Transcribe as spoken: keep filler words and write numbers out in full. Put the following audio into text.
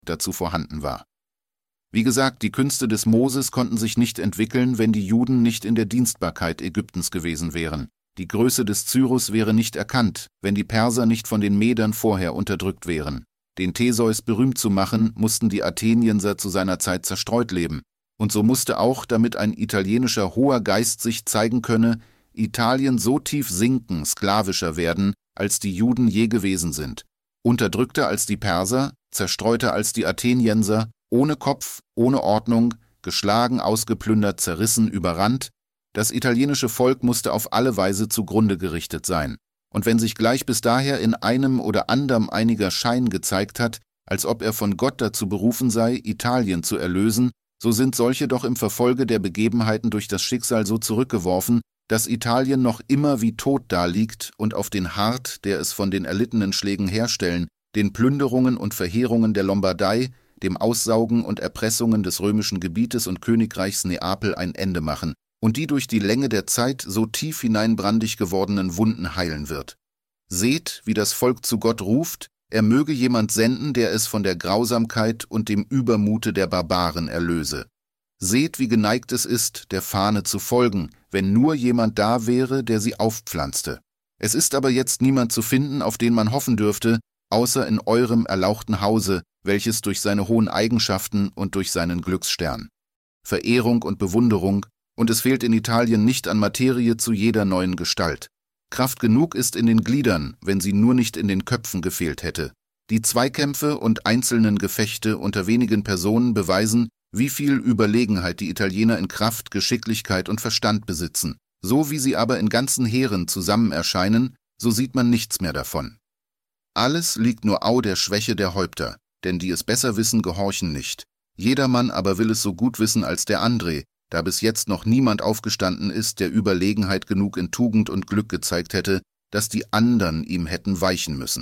dazu vorhanden war. Wie gesagt, die Künste des Moses konnten sich nicht entwickeln, wenn die Juden nicht in der Dienstbarkeit Ägyptens gewesen wären. Die Größe des Cyrus wäre nicht erkannt, wenn die Perser nicht von den Medern vorher unterdrückt wären. Den Theseus berühmt zu machen, mussten die Athenienser zu seiner Zeit zerstreut leben. Und so musste auch, damit ein italienischer hoher Geist sich zeigen könne, Italien so tief sinken, sklavischer werden, als die Juden je gewesen sind. Unterdrückter als die Perser, zerstreuter als die Athenienser, ohne Kopf, ohne Ordnung, geschlagen, ausgeplündert, zerrissen, überrannt. Das italienische Volk musste auf alle Weise zugrunde gerichtet sein. Und wenn sich gleich bis daher in einem oder anderem einiger Schein gezeigt hat, als ob er von Gott dazu berufen sei, Italien zu erlösen, so sind solche doch im Verfolge der Begebenheiten durch das Schicksal so zurückgeworfen, dass Italien noch immer wie tot daliegt und auf den Hart, der es von den erlittenen Schlägen herstellen, den Plünderungen und Verheerungen der Lombardei, dem Aussaugen und Erpressungen des römischen Gebietes und Königreichs Neapel ein Ende machen und die durch die Länge der Zeit so tief hineinbrandig gewordenen Wunden heilen wird. Seht, wie das Volk zu Gott ruft, er möge jemand senden, der es von der Grausamkeit und dem Übermute der Barbaren erlöse. Seht, wie geneigt es ist, der Fahne zu folgen, wenn nur jemand da wäre, der sie aufpflanzte. Es ist aber jetzt niemand zu finden, auf den man hoffen dürfte, außer in eurem erlauchten Hause, welches durch seine hohen Eigenschaften und durch seinen Glücksstern. Verehrung und Bewunderung, und es fehlt in Italien nicht an Materie zu jeder neuen Gestalt. Kraft genug ist in den Gliedern, wenn sie nur nicht in den Köpfen gefehlt hätte. Die Zweikämpfe und einzelnen Gefechte unter wenigen Personen beweisen, wie viel Überlegenheit die Italiener in Kraft, Geschicklichkeit und Verstand besitzen. So wie sie aber in ganzen Heeren zusammen erscheinen, so sieht man nichts mehr davon. Alles liegt nur au der Schwäche der Häupter, denn die es besser wissen, gehorchen nicht. Jedermann aber will es so gut wissen als der André, da bis jetzt noch niemand aufgestanden ist, der Überlegenheit genug in Tugend und Glück gezeigt hätte, dass die andern ihm hätten weichen müssen.